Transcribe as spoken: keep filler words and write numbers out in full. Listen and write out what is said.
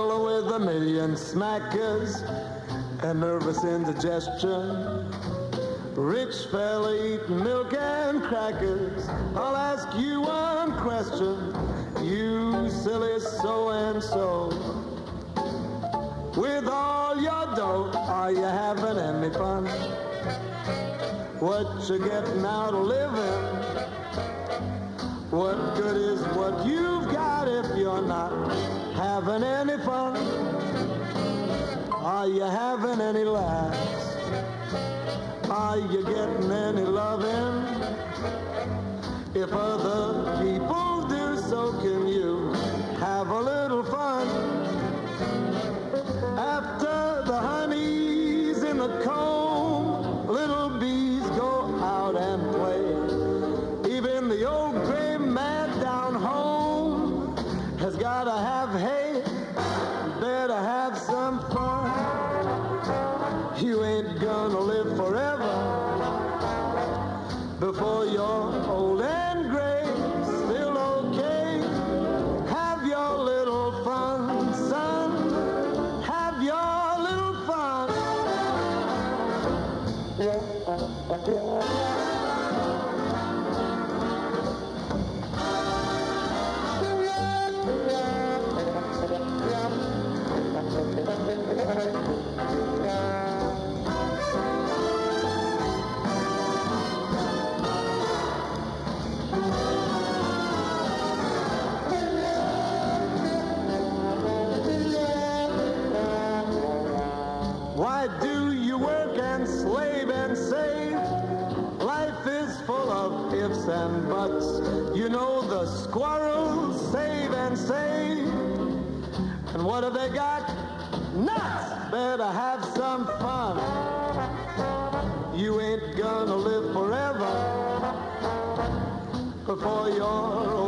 fella with a million smackers and nervous indigestion. Rich fella eating milk and crackers. I'll ask you one question, you silly so-and-so. With all your dough, are you having any fun? What you getting out of living? What good is what you've got if you're not having any fun? Are you having any laughs? Are you getting any loving? If other people do, so can you have a little fun. After the honey's in the comb, little bees go out and play. Even the old gray man down home has got to have hay, better have some fun. You ain't gonna live forever before you're old and gray. Still okay, have your little fun, son. Have your little fun. Why do you work and slave and save? Life is full of ifs and buts. You know the squirrels save and save. And what have they got? Nuts! Better have some fun. You ain't gonna live forever before you're